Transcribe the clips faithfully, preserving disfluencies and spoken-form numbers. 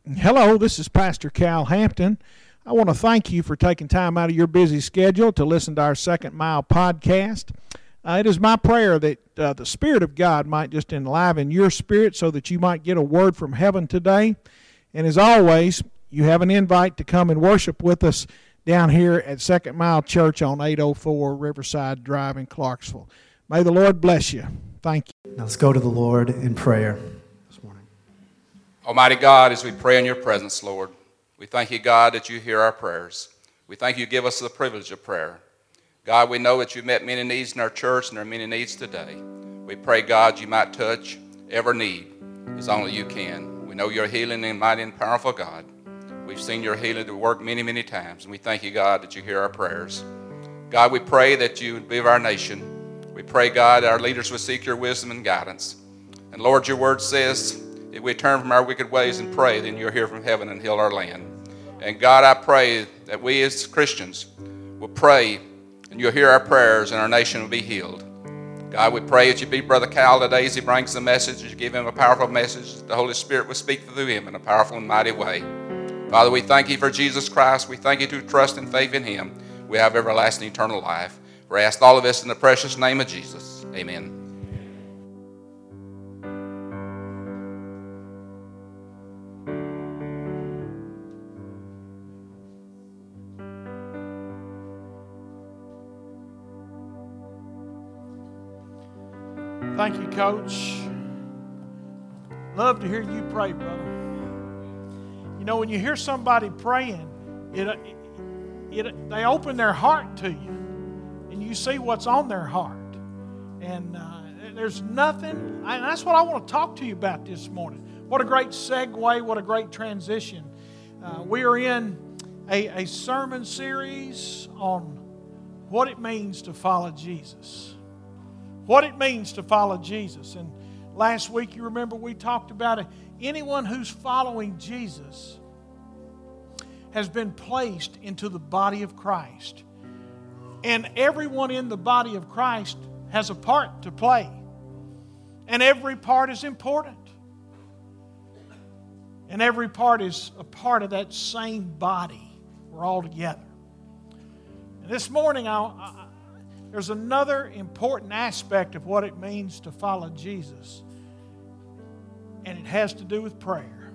Hello, this is Pastor Cal Hampton. I want to thank you for taking time out of your busy schedule to listen to our Second Mile podcast. Uh, it is my prayer that uh, the Spirit of God might just enliven your spirit so that you might get a word from heaven today. And as always, you have an invite to come and worship with us down here at Second Mile Church on eight oh four Riverside Drive in Clarksville. May the Lord bless you. Thank you. Now let's go to the Lord in prayer this morning. Almighty God, as we pray in your presence, Lord, we thank you, God, that you hear our prayers. We thank you give us the privilege of prayer. God, we know that you've met many needs in our church, and there are many needs today. We pray, God, you might touch every need as only you can. We know you're healing and mighty and powerful God. We've seen your healing to work many, many times, and we thank you, God, that you hear our prayers. God, we pray that you would be of our nation. We pray, God, our leaders would seek your wisdom and guidance. And Lord, your word says, if we turn from our wicked ways and pray, then you'll hear from heaven and heal our land. And God, I pray that we as Christians will pray and you'll hear our prayers and our nation will be healed. God, we pray that you be Brother Cal today as he brings the message, that you give him a powerful message, that the Holy Spirit will speak through him in a powerful and mighty way. Father, we thank you for Jesus Christ. We thank you to trust and faith in him. We have everlasting eternal life. We ask all of this in the precious name of Jesus. Amen. Thank you, Coach. Love to hear you pray, brother. You know, when you hear somebody praying, it, it, it they open their heart to you, and you see what's on their heart. And uh, there's nothing, and that's what I want to talk to you about this morning. What a great segue, what a great transition. Uh, we are in a, a sermon series on what it means to follow Jesus. What it means to follow Jesus. And last week, you remember we talked about it. Anyone who's following Jesus has been placed into the body of Christ. And everyone in the body of Christ has a part to play. And every part is important. And every part is a part of that same body. We're all together. And this morning, I'll, I, there's another important aspect of what it means to follow Jesus. And it has to do with prayer.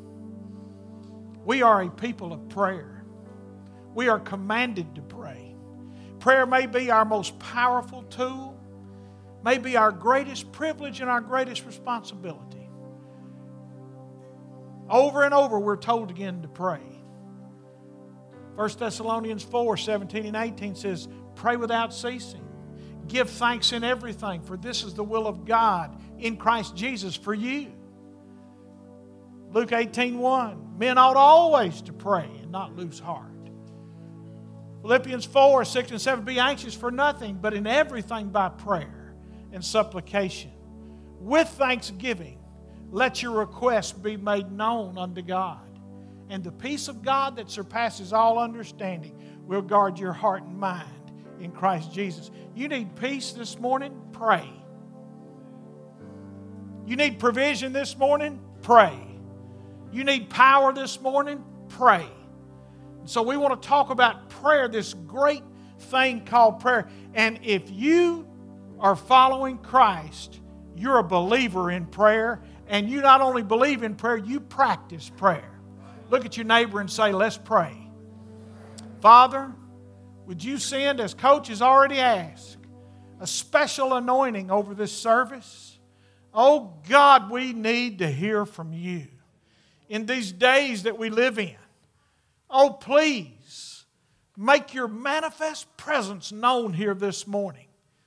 We are a people of prayer. We are commanded to pray. Prayer may be our most powerful tool, may be our greatest privilege and our greatest responsibility. Over and over we're told again to pray. First Thessalonians four, seventeen and eighteen says, pray without ceasing. Give thanks in everything, for this is the will of God in Christ Jesus for you. Luke eighteen one, men ought always to pray and not lose heart. Philippians four, six and seven, be anxious for nothing, but in everything by prayer and supplication. With thanksgiving, let your requests be made known unto God. And the peace of God that surpasses all understanding will guard your heart and mind in Christ Jesus. You need peace this morning? Pray. You need provision this morning? Pray. You need power this morning? Pray. So we want to talk about prayer, this great thing called prayer. And if you are following Christ, you're a believer in prayer. And you not only believe in prayer, you practice prayer. Look at your neighbor and say, let's pray. Father, would you send, as Coach has already asked, a special anointing over this service? Oh God, we need to hear from you in these days that we live in. Oh, please make your manifest presence known here this morning.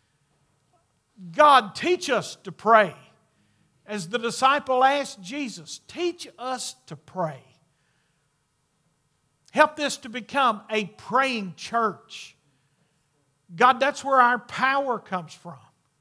God, teach us to pray. As the disciple asked Jesus, teach us to pray. Help this to become a praying church. God, that's where our power comes from.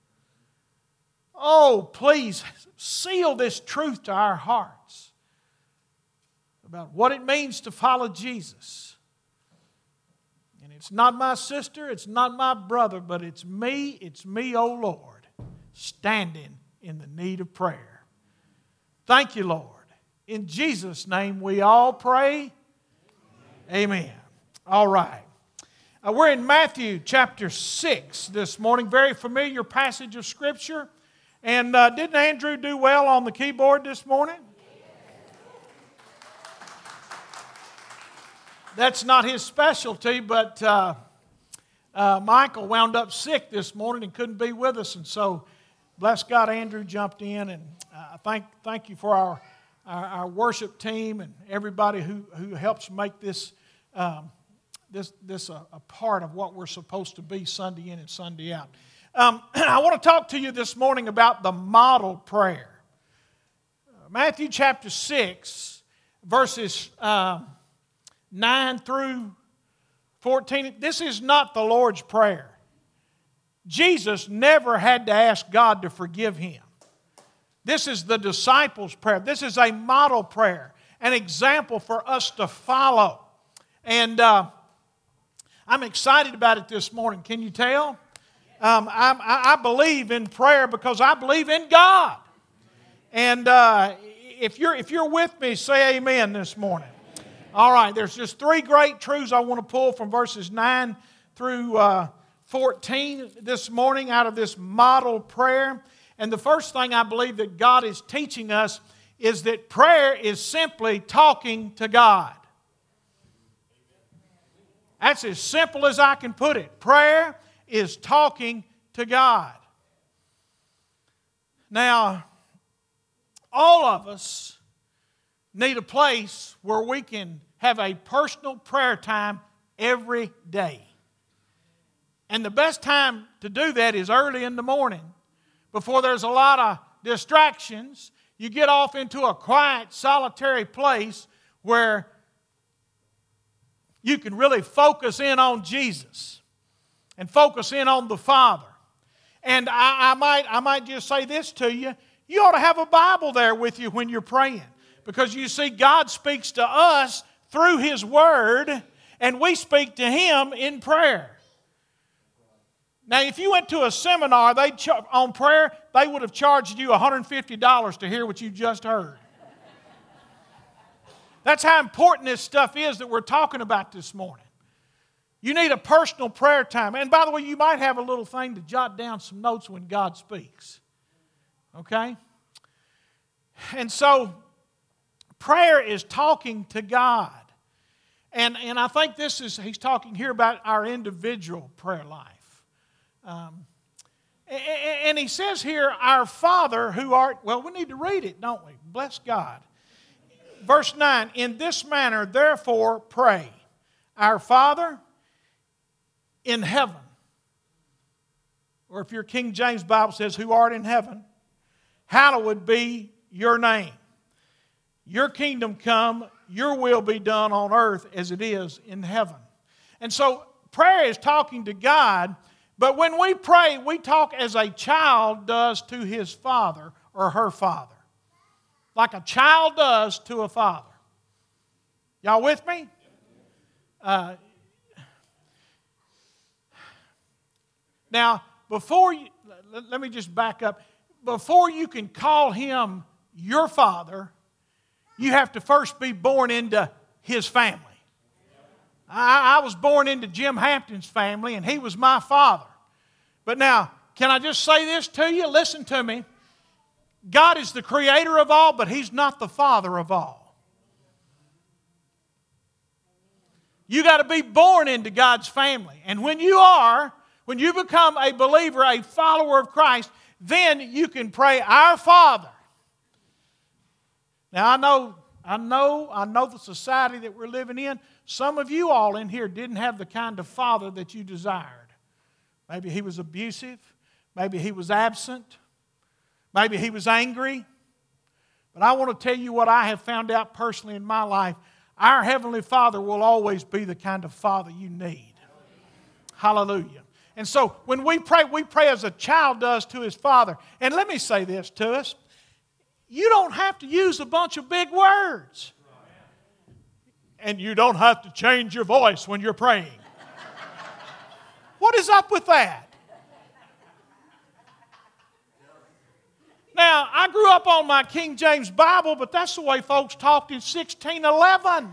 Oh, please seal this truth to our hearts about what it means to follow Jesus. And it's not my sister, it's not my brother, but it's me, it's me, oh Lord, standing in the need of prayer. Thank you, Lord. In Jesus' name we all pray. Amen. All right. Uh, we're in Matthew chapter six this morning. Very familiar passage of Scripture. And uh, didn't Andrew do well on the keyboard this morning? That's not his specialty, but uh, uh, Michael wound up sick this morning and couldn't be with us. And so, bless God, Andrew jumped in. And uh, thank thank you for our, our, our worship team and everybody who, who helps make this um, this this a, a part of what we're supposed to be Sunday in and Sunday out. Um, I want to talk to you this morning about the model prayer. Uh, Matthew chapter six, verses uh, nine through fourteen. This is not the Lord's Prayer. Jesus never had to ask God to forgive him. This is the disciples' prayer. This is a model prayer, an example for us to follow. And uh, I'm excited about it this morning. Can you tell? Um, I, I believe in prayer because I believe in God. And uh, if you're if you're with me, say amen this morning. All right, there's just three great truths I want to pull from verses nine through uh, fourteen this morning out of this model prayer. And the first thing I believe that God is teaching us is that prayer is simply talking to God. That's as simple as I can put it. Prayer is talking to God. Now, all of us need a place where we can have a personal prayer time every day. And the best time to do that is early in the morning, before there's a lot of distractions. You get off into a quiet, solitary place where you can really focus in on Jesus and focus in on the Father. And I, I might I might just say this to you. You ought to have a Bible there with you when you're praying. Because you see, God speaks to us through His Word, and we speak to Him in prayer. Now, if you went to a seminar they char- on prayer, they would have charged you one hundred fifty dollars to hear what you just heard. That's how important this stuff is that we're talking about this morning. You need a personal prayer time. And by the way, you might have a little thing to jot down some notes when God speaks. Okay? And so, prayer is talking to God. And, and I think this is, he's talking here about our individual prayer life. Um, and, and he says here, our Father who art, well, we need to read it, don't we? Bless God. Verse nine, in this manner, therefore, pray. Our Father in heaven. Or if your King James Bible says, who art in heaven, hallowed be your name. Your kingdom come, your will be done on earth as it is in heaven. And so prayer is talking to God, but when we pray, we talk as a child does to his father or her father. Like a child does to a father. Y'all with me? Uh, now, before you, let, let me just back up. Before you can call him your father, you have to first be born into his family. I, I was born into Jim Hampton's family, and he was my father. But now, can I just say this to you? Listen to me. God is the creator of all, but He's not the father of all. You got to be born into God's family. And when you are, when you become a believer, a follower of Christ, then you can pray, Our Father. Now I know, I know, I know the society that we're living in. Some of you all in here didn't have the kind of father that you desired. Maybe he was abusive. Maybe he was absent. Maybe he was angry. But I want to tell you what I have found out personally in my life. Our Heavenly Father will always be the kind of father you need. Hallelujah. And so when we pray, we pray as a child does to his father. And let me say this to us. You don't have to use a bunch of big words. And you don't have to change your voice when you're praying. What is up with that? Now, I grew up on my King James Bible, but that's the way folks talked in sixteen eleven.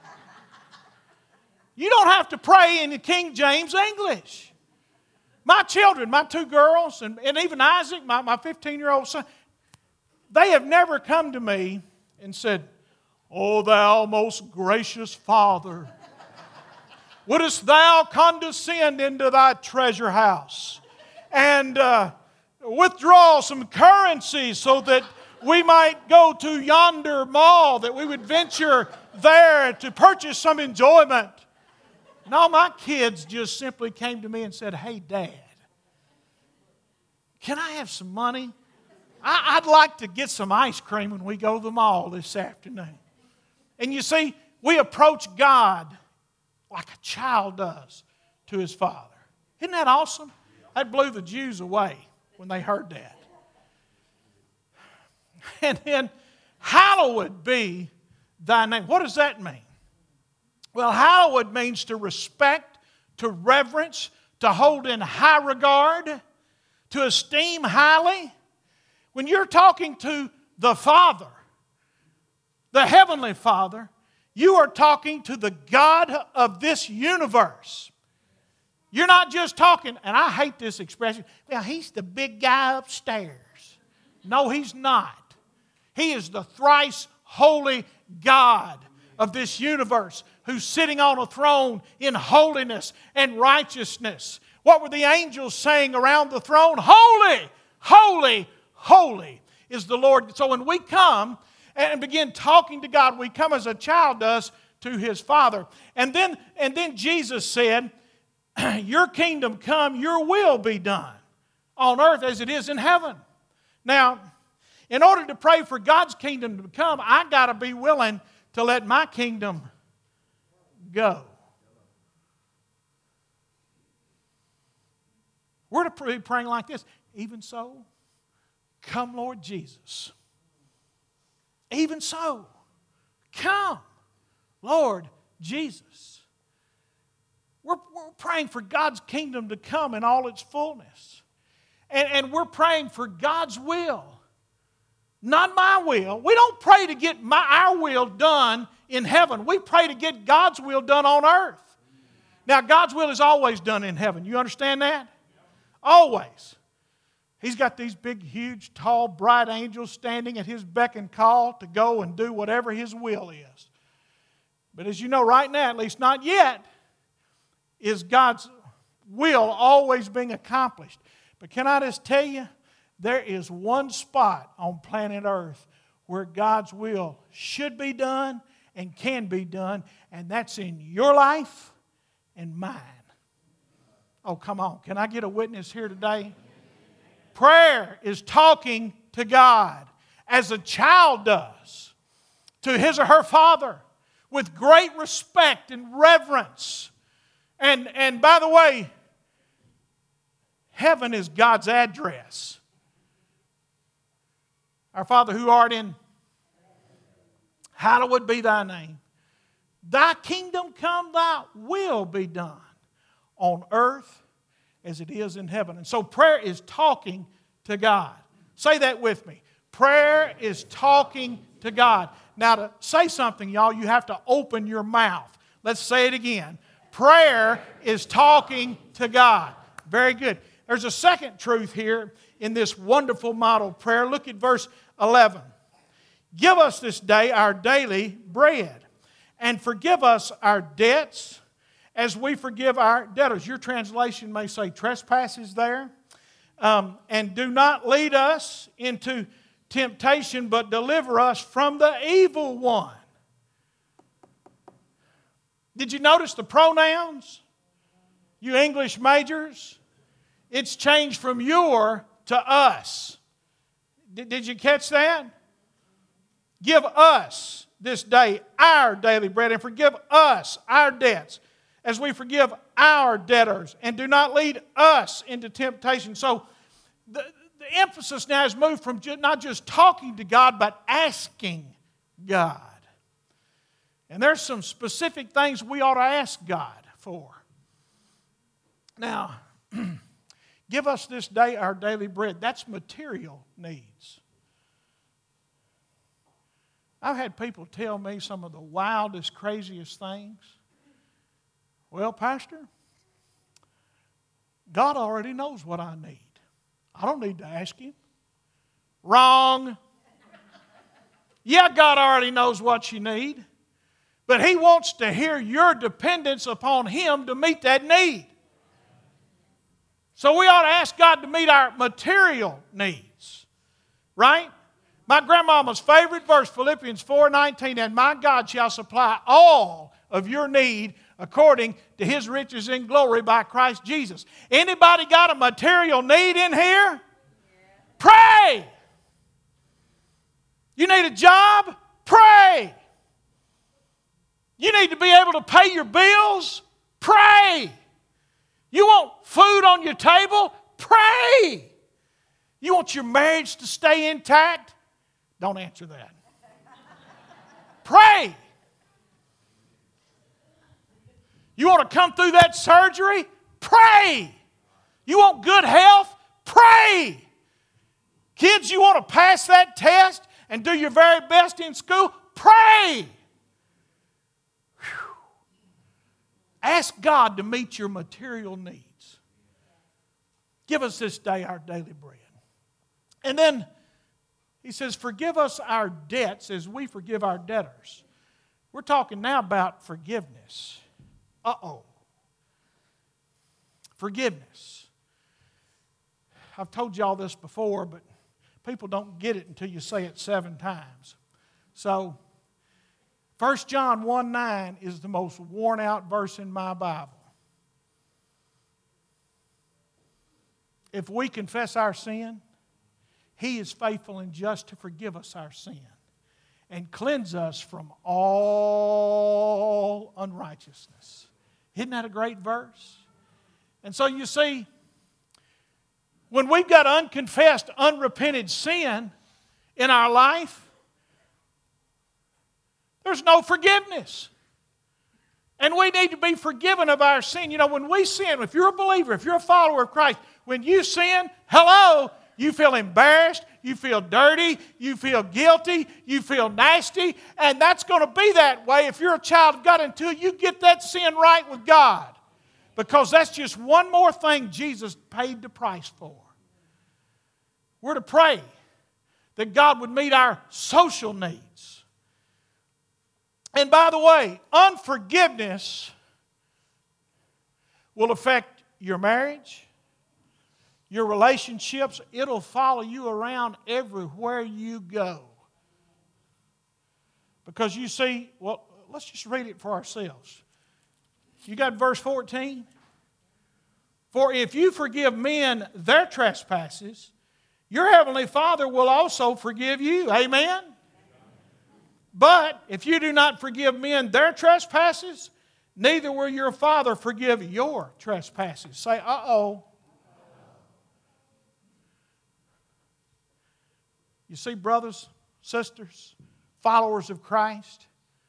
You don't have to pray in the King James English. My children, my two girls, and, and even Isaac, my, my fifteen-year-old son, they have never come to me and said, "O thou most gracious Father, wouldest thou condescend into thy treasure house and uh, withdraw some currency so that we might go to yonder mall, that we would venture there to purchase some enjoyment." No, my kids just simply came to me and said, "Hey, Dad, can I have some money? I, I'd like to get some ice cream when we go to the mall this afternoon." And you see, we approach God like a child does to his Father. Isn't that awesome? That blew the Jews away when they heard that. And then, hallowed be thy name. What does that mean? Well, hallowed means to respect, to reverence, to hold in high regard, to esteem highly. When you're talking to the Father, the Heavenly Father, you are talking to the God of this universe. You're not just talking, and I hate this expression, "Well, he's the big guy upstairs." No, he's not. He is the thrice holy God of this universe, who's sitting on a throne in holiness and righteousness. What were the angels saying around the throne? Holy, holy, holy is the Lord. So when we come and begin talking to God, we come as a child does to his Father. And then, and then Jesus said, "Your kingdom come, your will be done on earth as it is in heaven." Now, in order to pray for God's kingdom to come, I got to be willing to let my kingdom go. We're to be praying like this: "Even so, come, Lord Jesus. Even so, come, Lord Jesus." We're, we're praying for God's kingdom to come in all its fullness. And, and we're praying for God's will, not my will. We don't pray to get my, our will done in heaven. We pray to get God's will done on earth. Now, God's will is always done in heaven. You understand that? Always. He's got these big, huge, tall, bright angels standing at his beck and call to go and do whatever his will is. But as you know right now, at least not yet, is God's will always being accomplished. But can I just tell you, there is one spot on planet Earth where God's will should be done and can be done, and that's in your life and mine. Oh, come on. Can I get a witness here today? Prayer is talking to God as a child does to his or her father with great respect and reverence. And, and by the way, heaven is God's address. Our Father who art in, hallowed be thy name. Thy kingdom come, thy will be done on earth as it is in heaven. And so prayer is talking to God. Say that with me. Prayer is talking to God. Now to say something, y'all, you have to open your mouth. Let's say it again. Prayer is talking to God. Very good. There's a second truth here in this wonderful model prayer. Look at verse eleven. "Give us this day our daily bread, and forgive us our debts as we forgive our debtors." Your translation may say trespasses there. Um, "and do not lead us into temptation, but deliver us from the evil one." Did you notice the pronouns? You English majors? It's changed from your to us. Did, did you catch that? Give us this day our daily bread, and forgive us our debts as we forgive our debtors, and do not lead us into temptation. So the, the emphasis now has moved from not just talking to God, but asking God. And there's some specific things we ought to ask God for. Now, give us this day our daily bread. That's material needs. I've had people tell me some of the wildest, craziest things. Well, Pastor, God already knows what I need. I don't need to ask Him. Wrong. Yeah, God already knows what you need, but He wants to hear your dependence upon Him to meet that need. So we ought to ask God to meet our material needs, right? My grandmama's favorite verse, Philippians four nineteen, and my God shall supply all of your need according to His riches in glory by Christ Jesus. Anybody got a material need in here? Pray. You need a job? Pray. You need to be able to pay your bills? Pray. You want food on your table? Pray. You want your marriage to stay intact? Don't answer that. Pray. You want to come through that surgery? Pray. You want good health? Pray. Kids, you want to pass that test and do your very best in school? Pray. Whew. Ask God to meet your material needs. Give us this day our daily bread. And then He says, forgive us our debts as we forgive our debtors. We're talking now about forgiveness. Uh-oh. Forgiveness. I've told you all this before, but people don't get it until you say it seven times. So, First John one nine is the most worn out verse in my Bible. If we confess our sin, He is faithful and just to forgive us our sin and cleanse us from all unrighteousness. Isn't that a great verse? And so you see, when we've got unconfessed, unrepented sin in our life, there's no forgiveness. And we need to be forgiven of our sin. You know, when we sin, if you're a believer, if you're a follower of Christ, when you sin, hello, you feel embarrassed, you feel dirty, you feel guilty, you feel nasty, and that's going to be that way if you're a child of God until you get that sin right with God. Because that's just one more thing Jesus paid the price for. We're to pray that God would meet our social needs. And by the way, unforgiveness will affect your marriage, your relationships. It'll follow you around everywhere you go. Because you see, well, let's just read it for ourselves. You got verse fourteen? For if you forgive men their trespasses, your heavenly Father will also forgive you. Amen? But if you do not forgive men their trespasses, neither will your Father forgive your trespasses. Say, uh-oh. You see, brothers, sisters, followers of Christ,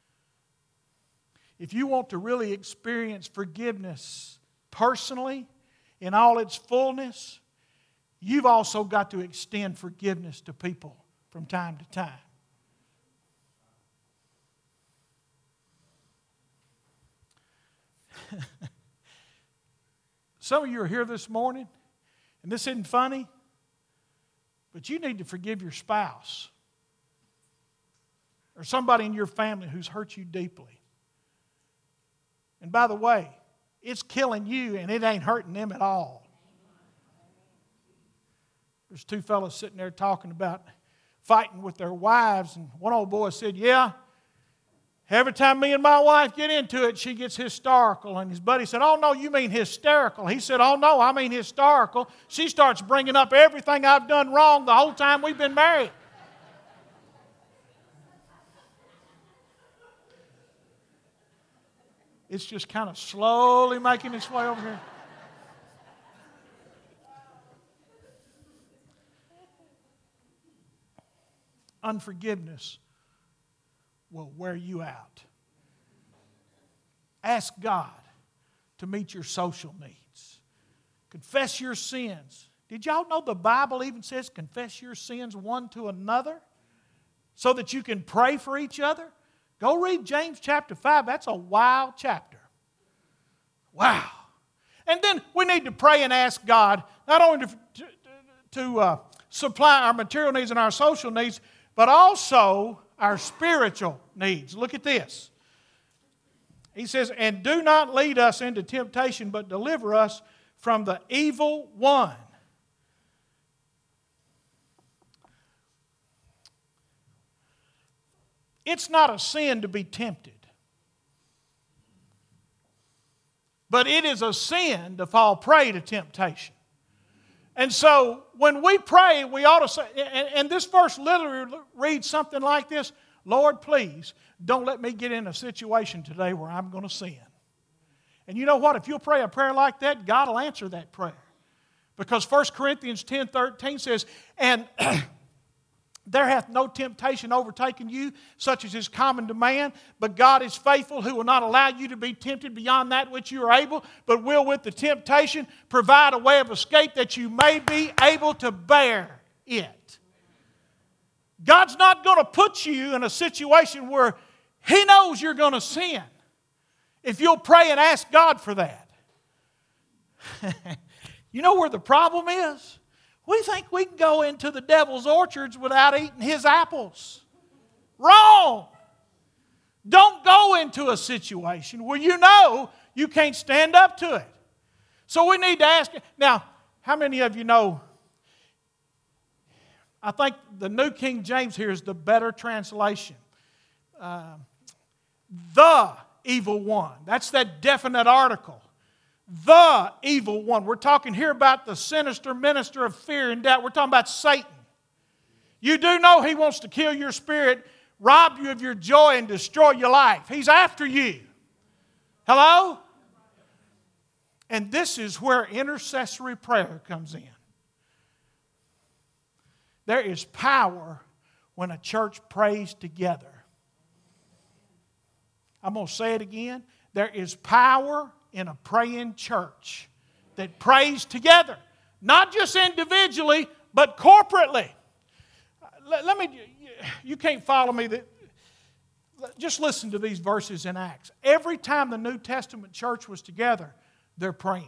if you want to really experience forgiveness personally in all its fullness, you've also got to extend forgiveness to people from time to time. Some of you are here this morning, and this isn't funny, but you need to forgive your spouse or somebody in your family who's hurt you deeply. And by the way, it's killing you and it ain't hurting them at all. There's two fellows sitting there talking about fighting with their wives, and one old boy said, yeah, every time me and my wife get into it, she gets historical. And his buddy said, oh, no, you mean hysterical. He said, oh, no, I mean historical. She starts bringing up everything I've done wrong the whole time we've been married. It's just kind of slowly making its way over here. Unforgiveness will wear you out. Ask God to meet your social needs. Confess your sins. Did y'all know the Bible even says confess your sins one to another? so that you can pray for each other? Go read James chapter five. That's a wild chapter. Wow. And then we need to pray and ask God, not only to, to, to uh, supply our material needs and our social needs, but also our spiritual needs. Look at this. He says, and do not lead us into temptation, but deliver us from the evil one. It's not a sin to be tempted. But it is a sin to fall prey to temptation. And so when we pray, we ought to say, and, and this verse literally reads something like this: Lord, please don't let me get in a situation today where I'm going to sin. And you know what? If you'll pray a prayer like that, God will answer that prayer. Because First Corinthians ten thirteen says, and there hath no temptation overtaken you, such as is common to man, but God is faithful, who will not allow you to be tempted beyond that which you are able, but will with the temptation provide a way of escape that you may be able to bear it. God's not going to put you in a situation where He knows you're going to sin, if you'll pray and ask God for that. You know where the problem is? We think we can go into the devil's orchards without eating his apples. Wrong. Don't go into a situation where you know you can't stand up to it. So we need to ask. Now, how many of you know, I think the New King James here is the better translation. Uh, the evil one. That's that definite article. The evil one. We're talking here about the sinister minister of fear and doubt. We're talking about Satan. You do know he wants to kill your spirit, rob you of your joy, and destroy your life. He's after you. Hello? And this is where intercessory prayer comes in. There is power when a church prays together. I'm going to say it again. There is power in a praying church that prays together. Not just individually, but corporately. Let, let me, you can't follow me. That, just listen to these verses in Acts. Every time the New Testament church was together, they're praying.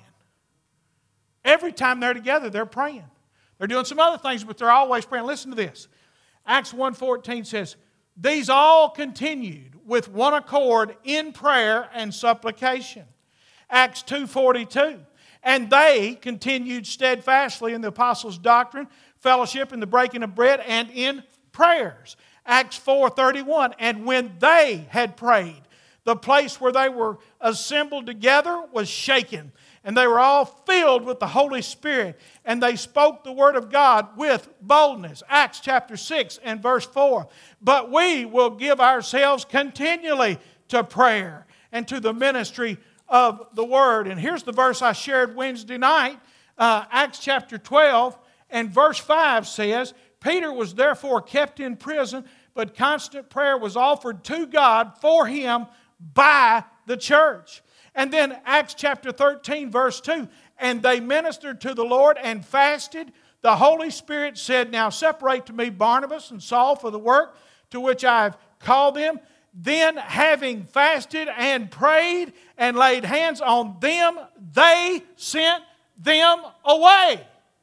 Every time they're together, they're praying. They're doing some other things, but they're always praying. Listen to this. Acts one fourteen says, these all continued with one accord in prayer and supplication. Acts two forty-two. And they continued steadfastly in the apostles' doctrine, fellowship, in the breaking of bread, and in prayers. Acts four thirty-one. And when they had prayed, the place where they were assembled together was shaken, and they were all filled with the Holy Spirit, and they spoke the word of God with boldness. Acts chapter six and verse four. But we will give ourselves continually to prayer and to the ministry of the word. And here's the verse I shared Wednesday night. Uh, Acts chapter twelve and verse five says, Peter was therefore kept in prison, but constant prayer was offered to God for him by the church. And then Acts chapter thirteen verse two, and they ministered to the Lord and fasted. The Holy Spirit said, now separate to me Barnabas and Saul for the work to which I have called them. Then having fasted and prayed and laid hands on them, they sent them away.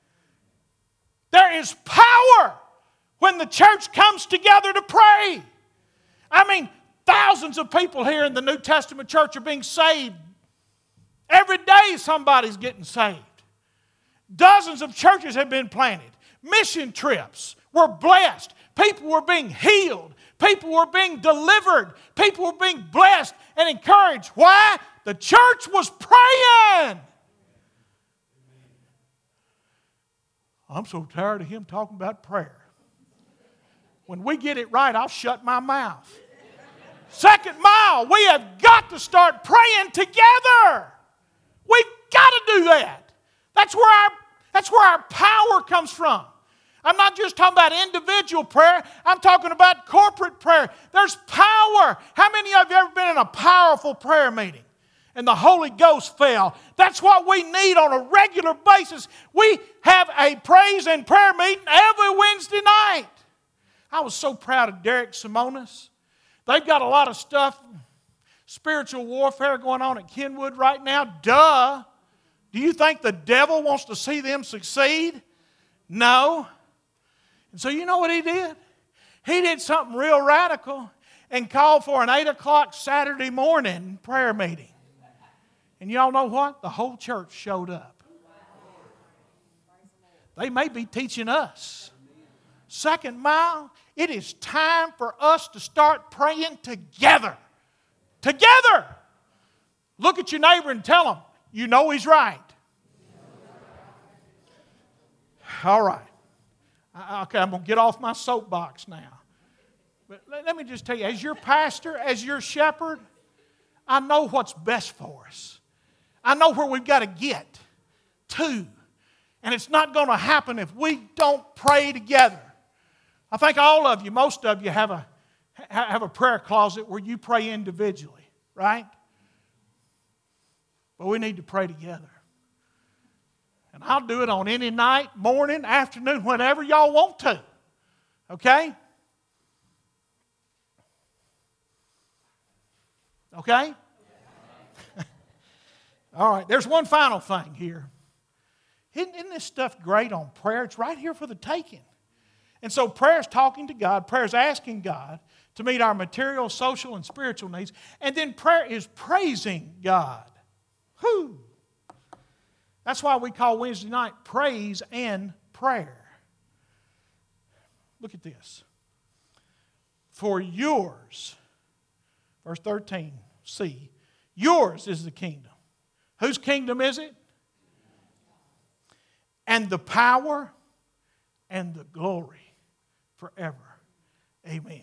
There is power when the church comes together to pray. I mean, thousands of people here in the New Testament church are being saved. Every day somebody's getting saved. Dozens of churches have been planted. Mission trips were blessed. People were being healed. People were being delivered. People were being blessed and encouraged. Why? The church was praying. I'm so tired of him talking about prayer. When we get it right, I'll shut my mouth. Second mile, we have got to start praying together. We've got to do that. That's where our, that's where our power comes from. I'm not just talking about individual prayer. I'm talking about corporate prayer. There's power. How many of you have ever been in a powerful prayer meeting and the Holy Ghost fell? That's what we need on a regular basis. We have a praise and prayer meeting every Wednesday night. I was so proud of Derek Simonis. They've got a lot of stuff, spiritual warfare going on at Kenwood right now. Duh. Do you think the devil wants to see them succeed? No. And so you know what he did? He did something real radical and called for an eight o'clock Saturday morning prayer meeting. And y'all know what? The whole church showed up. They may be teaching us. Second Mile, it is time for us to start praying together. Together! Look at your neighbor and tell him, you know he's right. All right. Okay, I'm going to get off my soapbox now. But let me just tell you, as your pastor, as your shepherd, I know what's best for us. I know where we've got to get to. And it's not going to happen if we don't pray together. I think all of you, most of you, have a, have a prayer closet where you pray individually, right? But we need to pray together. And I'll do it on any night, morning, afternoon, whenever y'all want to. Okay? Okay? All right, there's one final thing here. Isn't, isn't this stuff great on prayer? It's right here for the taking. And so prayer is talking to God. Prayer is asking God to meet our material, social, and spiritual needs. And then prayer is praising God. Whew. That's why we call Wednesday night praise and prayer. Look at this. For yours, verse thirteen, see, yours is the kingdom. Whose kingdom is it? And the power and the glory forever. Amen.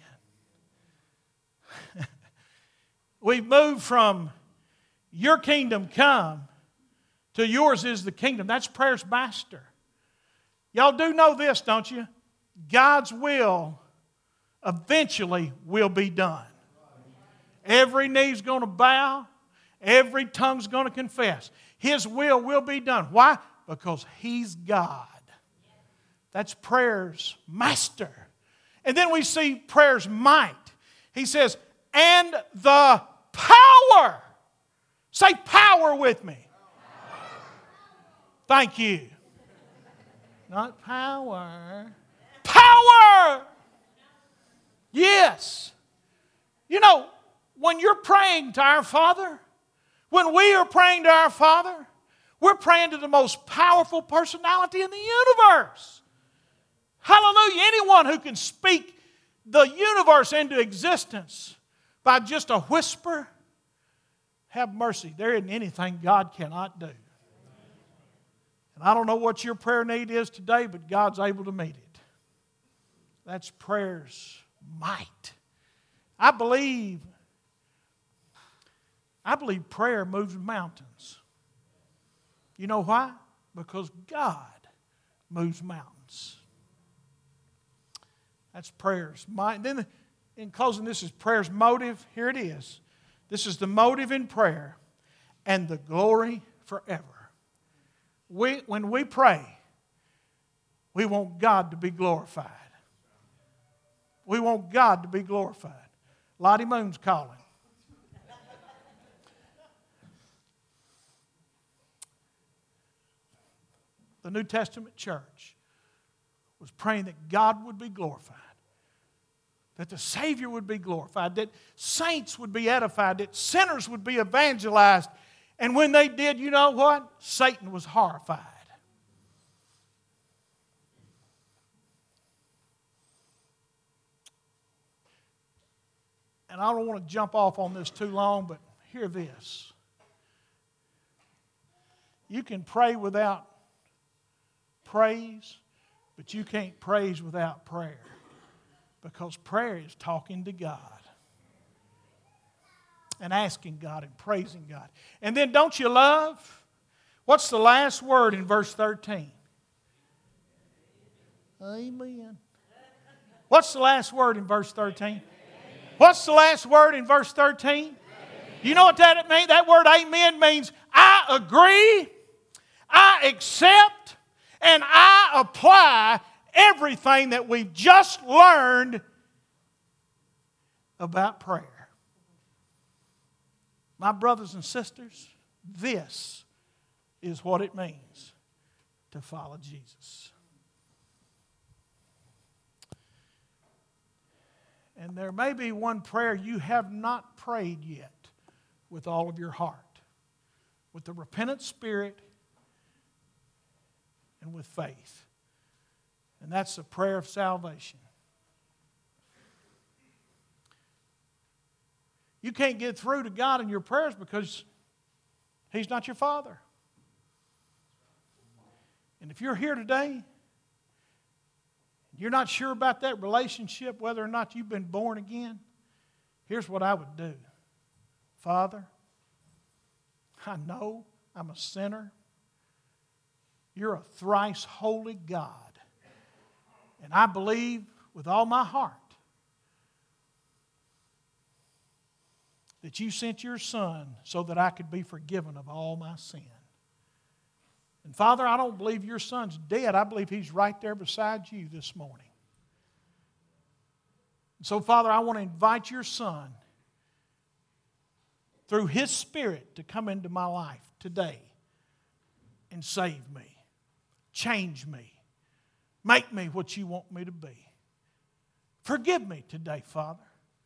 We've moved from your kingdom come to yours is the kingdom. That's prayer's master. Y'all do know this, don't you? God's will eventually will be done. Every knee's going to bow. Every tongue's going to confess. His will will be done. Why? Because He's God. That's prayer's master. And then we see prayer's might. He says, and the power. Say power with me. Thank you. Not power. Power! Yes. You know, when you're praying to our Father, when we are praying to our Father, we're praying to the most powerful personality in the universe. Hallelujah. Anyone who can speak the universe into existence by just a whisper, have mercy. There isn't anything God cannot do. And I don't know what your prayer need is today, but God's able to meet it. That's prayer's might. I believe, I believe prayer moves mountains. You know why? Because God moves mountains. That's prayer's might. Then in closing, this is prayer's motive. Here it is. This is the motive in prayer and the glory forever. We, when we pray, we want God to be glorified. We want God to be glorified. Lottie Moon's calling. The New Testament church was praying that God would be glorified, that the Savior would be glorified, that saints would be edified, that sinners would be evangelized. And when they did, you know what? Satan was horrified. And I don't want to jump off on this too long, but hear this. You can pray without praise, but you can't praise without prayer. Because prayer is talking to God and asking God and praising God. And then don't you love? What's the last word in verse thirteen? Amen. What's the last word in verse thirteen? What's the last word in verse thirteen? You know what that means? That word amen means I agree, I accept, and I apply everything that we've just learned about prayer. My brothers and sisters, this is what it means to follow Jesus. And there may be one prayer you have not prayed yet with all of your heart, with the repentant spirit and with faith. And that's the prayer of salvation. You can't get through to God in your prayers because He's not your Father. And if you're here today, you're not sure about that relationship, whether or not you've been born again, here's what I would do. Father, I know I'm a sinner. You're a thrice holy God. And I believe with all my heart that you sent your Son so that I could be forgiven of all my sin. And Father, I don't believe your Son's dead. I believe He's right there beside you this morning. So, Father, I want to invite your Son through His Spirit to come into my life today and save me, change me, make me what you want me to be. Forgive me today, Father.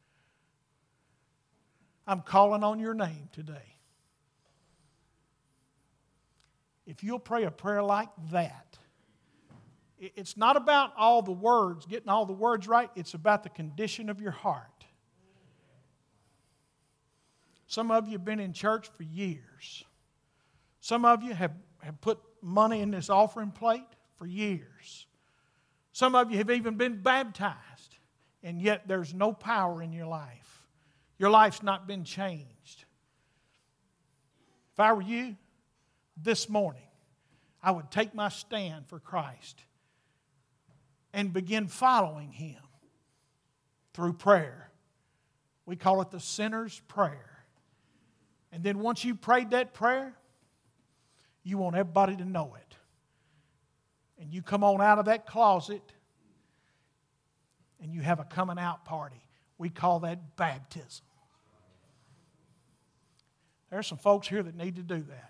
I'm calling on your name today. If you'll pray a prayer like that, it's not about all the words, getting all the words right. It's about the condition of your heart. Some of you have been in church for years. Some of you have, have put money in this offering plate for years. Some of you have even been baptized, and yet there's no power in your life. Your life's not been changed. If I were you, this morning, I would take my stand for Christ and begin following Him through prayer. We call it the sinner's prayer. And then once you prayed that prayer, you want everybody to know it. And you come on out of that closet and you have a coming out party. We call that baptism. There are some folks here that need to do that.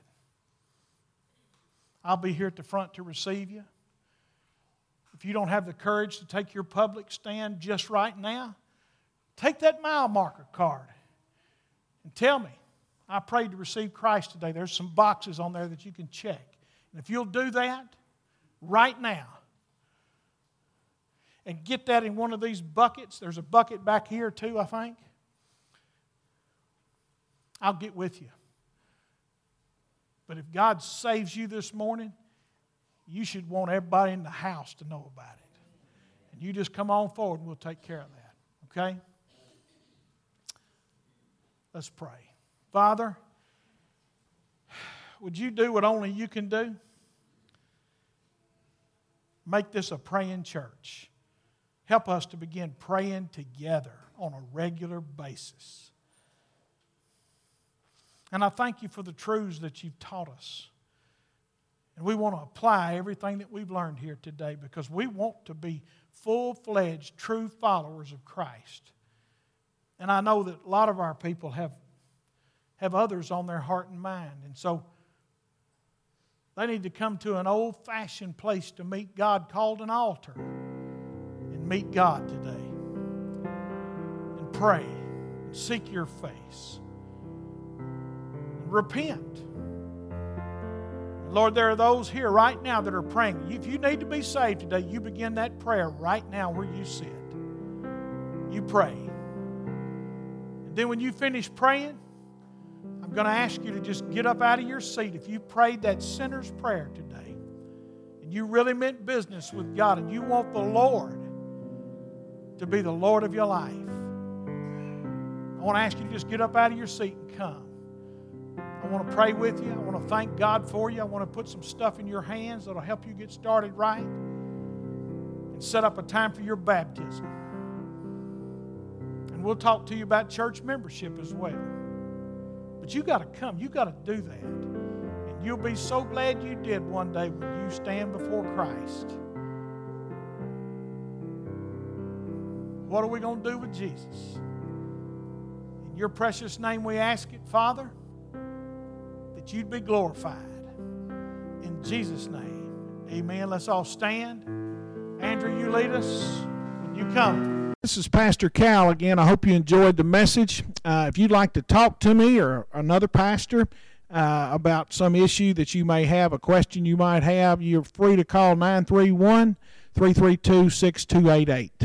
I'll be here at the front to receive you. If you don't have the courage to take your public stand just right now, take that mile marker card and tell me, I prayed to receive Christ today. There's some boxes on there that you can check. And if you'll do that right now and get that in one of these buckets, there's a bucket back here too, I think. I'll get with you. But if God saves you this morning, you should want everybody in the house to know about it. And you just come on forward and we'll take care of that. Okay? Let's pray. Father, would you do what only you can do? Make this a praying church. Help us to begin praying together on a regular basis. And I thank you for the truths that you've taught us. And we want to apply everything that we've learned here today because we want to be full-fledged, true followers of Christ. And I know that a lot of our people have, have others on their heart and mind. And so they need to come to an old-fashioned place to meet God called an altar and meet God today. And pray and seek your face. Repent. Lord, there are those here right now that are praying. If you need to be saved today, you begin that prayer right now where you sit. You pray. And then when you finish praying, I'm going to ask you to just get up out of your seat. If you prayed that sinner's prayer today, and you really meant business with God, and you want the Lord to be the Lord of your life, I want to ask you to just get up out of your seat and come. I want to pray with you. I want to thank God for you. I want to put some stuff in your hands that will help you get started right and set up a time for your baptism. And we'll talk to you about church membership as well. But you got to come. You got to do that. And you'll be so glad you did one day when you stand before Christ. what are we going to do with Jesus? In your precious name we ask it, Father, that you'd be glorified. In Jesus' name, amen. Let's all stand. Andrew, you lead us when you come. This is Pastor Cal again. I hope you enjoyed the message. Uh, if you'd like to talk to me or another pastor uh, about some issue that you may have, a question you might have, you're free to call nine three one, three three two, six two eight eight.